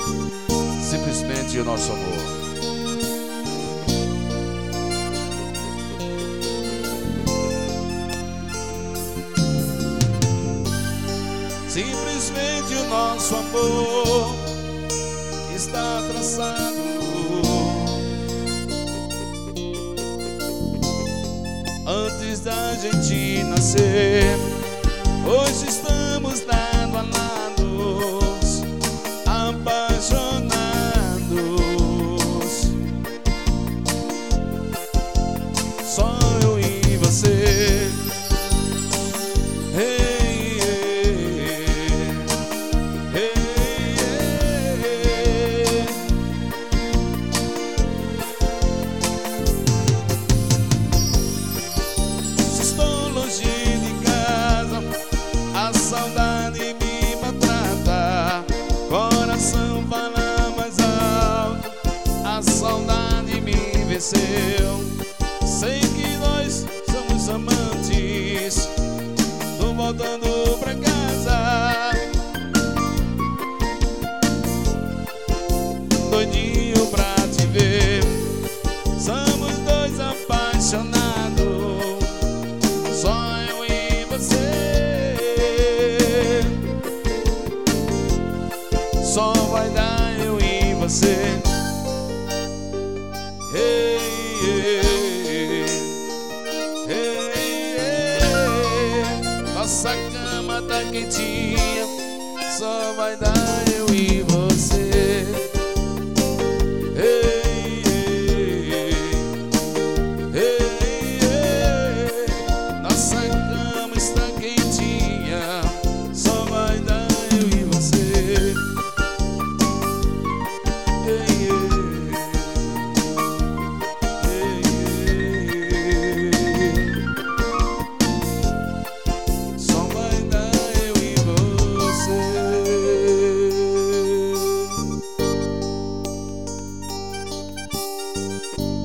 Simplesmente o nosso amor. Simplesmente o nosso amor está traçado antes da gente nascer. Hoje estamos lado a lado, apaixonados. Só eu e você. Hey, hey, hey, hey. Se estou longe de casa, a saudade me maltrata. Coração fala mais alto, a saudade me venceu. Sei que nós somos amantes, tô voltando pra casa, doidinho pra te ver. Somos dois apaixonados, só eu e você. Só vai dar eu e você. Hey, hey, hey, hey. Nossa cama tá quentinha, só vai dar eu e você.